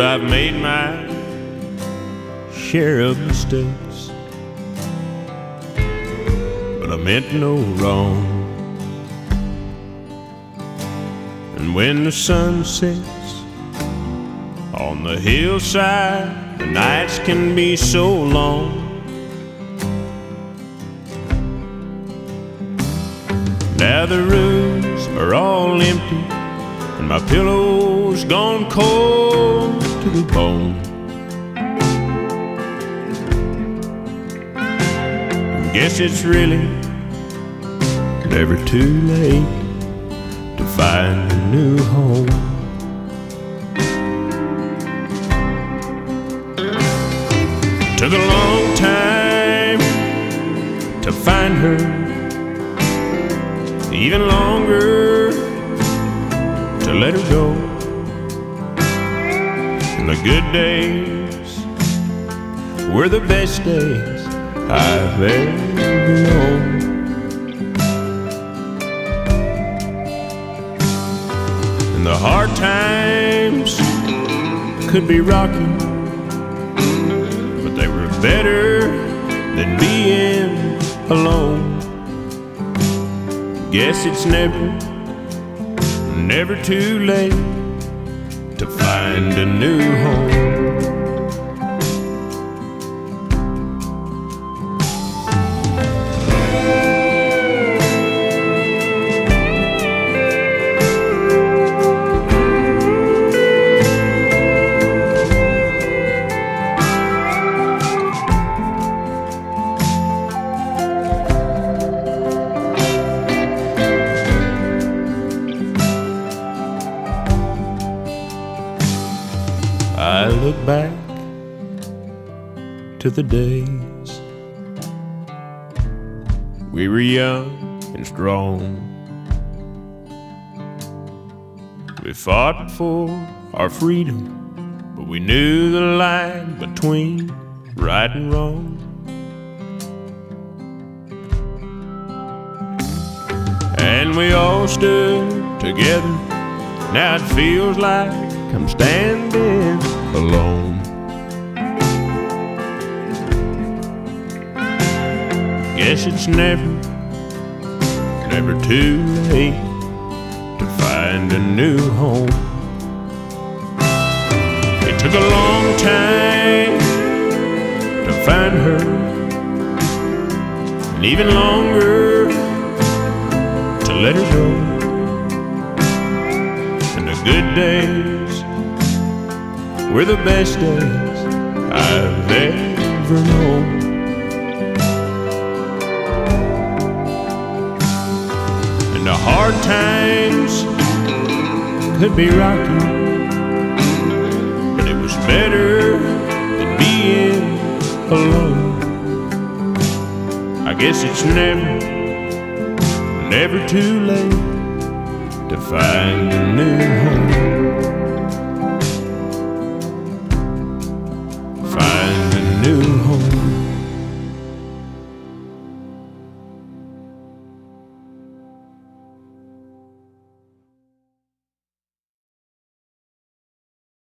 I've made my share of mistakes, but I meant no wrong. And when the sun sets on the hillside, the nights can be so long. Now the rooms are all empty and my pillow's gone cold to the bone. Guess it's really never too late to find a new home. Took a long time to find her, even longer to let her go. And the good days were the best days I've ever known. And the hard times could be rocky, but they were better than being alone. Guess it's never too late to find a new home. I look back to the days we were young and strong. We fought for our freedom, but we knew the line between right and wrong. And we all stood together. Now it feels like I'm standing alone. Guess it's never too late to find a new home. It took a long time to find her, and even longer to let her go. And the good days were the best days I've ever known. And the hard times could be rocky, but it was better than being alone. I guess it's never too late to find a new home.